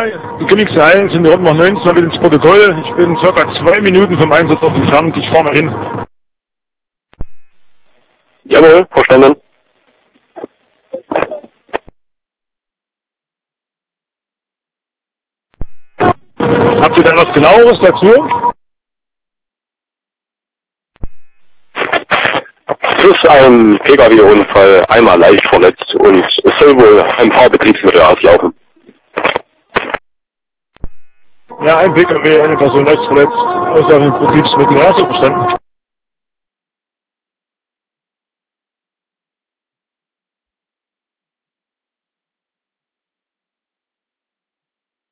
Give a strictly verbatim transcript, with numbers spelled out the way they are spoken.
die Königse Hallen sind die Nummer neunzehn mit ins Protokoll. Ich bin circa zwei Minuten vom Einsatz entfernt. Ich fahre mal hin. Jawohl, verstanden. Habt ihr denn was Genaueres dazu? Es ist ein Pkw-Unfall, einmal leicht verletzt und es soll wohl ein paar Betriebsmittel auslaufen. Ja, ein Pkw, eine Person leicht verletzt, aus einem Betriebsmittel. Ja, so verstanden.